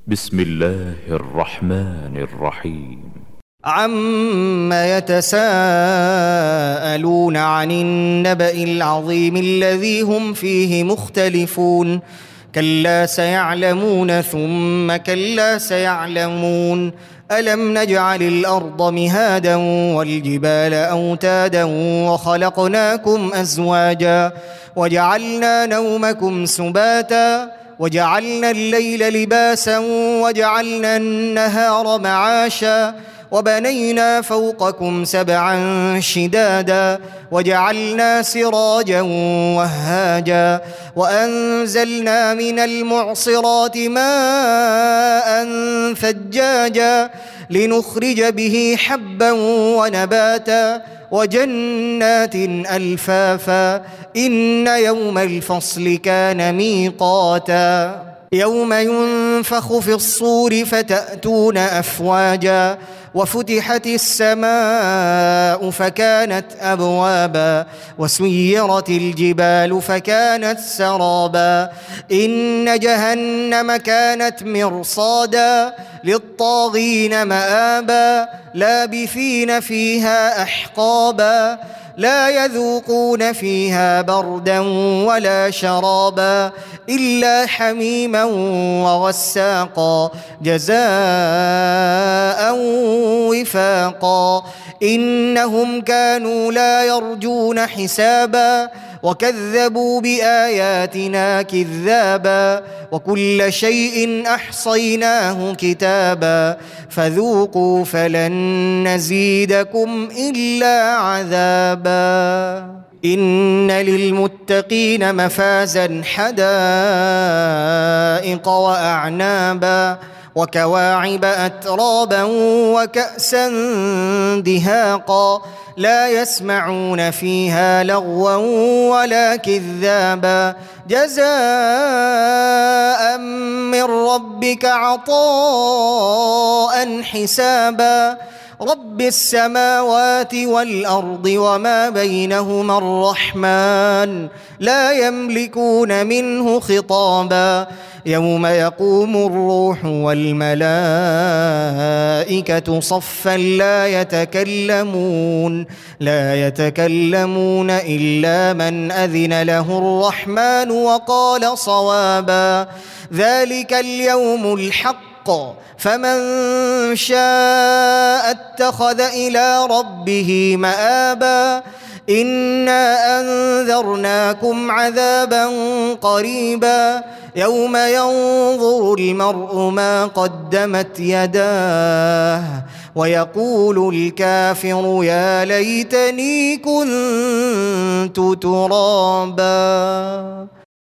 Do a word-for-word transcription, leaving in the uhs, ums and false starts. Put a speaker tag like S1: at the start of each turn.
S1: بسم الله الرحمن الرحيم.
S2: عم يتساءلون عن النبأ العظيم الذي هم فيه مختلفون كلا سيعلمون ثم كلا سيعلمون ألم نجعل الأرض مهادا والجبال أوتادا وخلقناكم أزواجا وجعلنا نومكم سباتا وجعلنا الليل لباسا وجعلنا النهار معاشا وبنينا فوقكم سبعا شدادا وجعلنا سراجا وهاجا وأنزلنا من المعصرات ماء ثجاجا لنخرج به حبا ونباتا وجنات ألفافا إن يوم الفصل كان ميقاتا يوم ينفخ في الصور فتأتون أفواجا وفتحت السماء فكانت أبوابا وسيرت الجبال فكانت سرابا إن جهنم كانت مرصادا للطاغين مآبا لابثين فيها أحقابا لا يذوقون فيها بردا ولا شرابا إلا حميما وغساقا جزاء وفاقا إنهم كانوا لا يرجون حسابا وكذبوا بآياتنا كذابا وكل شيء أحصيناه كتابا فذوقوا فلن نزيدكم إلا عذابا إن للمتقين مفازا حدائق وأعنابا وكواعب أترابا وكأسا دهاقا لا يسمعون فيها لغوا ولا كذابا جزاء من ربك عطاء حسابا رب السماوات والأرض وما بينهما الرحمن لا يملكون منه خطابا يوم يقوم الروح والملائكة صفا لا يتكلمون لا يتكلمون إلا من أذن له الرحمن وقال صوابا ذلك اليوم الحق فمن شاء اتخذ إلى ربه مآبا إنا أنذرناكم عذابا قريبا يوم ينظر المرء ما قدمت يداه ويقول الكافر يا ليتني كنت ترابا.